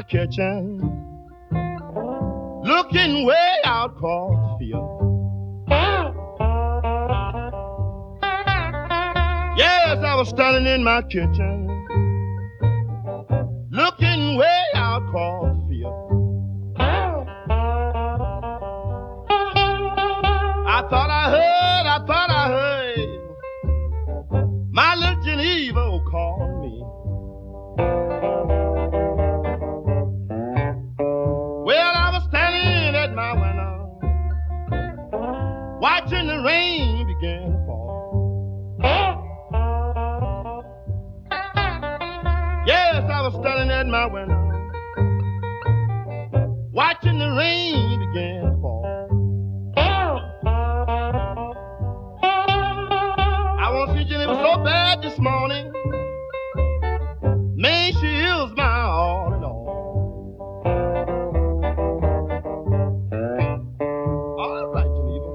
kitchen, looking way out across the field. Yes, I was standing in my kitchen, looking way out across the field. I thought I heard my little Geneva call me. Well, I was standing at my window, watching the rain begin to fall. Yes, I was standing at my window, watching the rain begin to fall. I want to see Jenny was so bad this morning. Man, she is my all in all. All right, Geneva.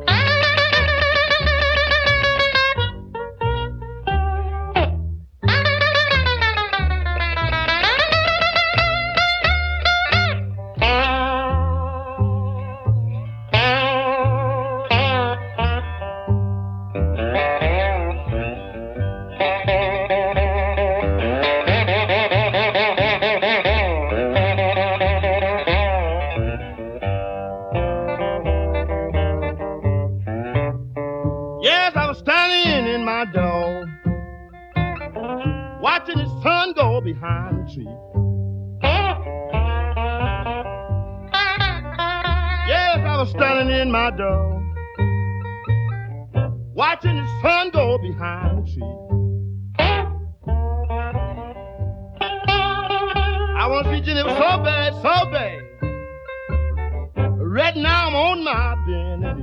Yes, I was standing in my door, watching the sun go behind the tree. Yes, I was standing in my door, watching the sun go behind the tree. I want to see Jenny so bad, so bad. Right now I'm on my bended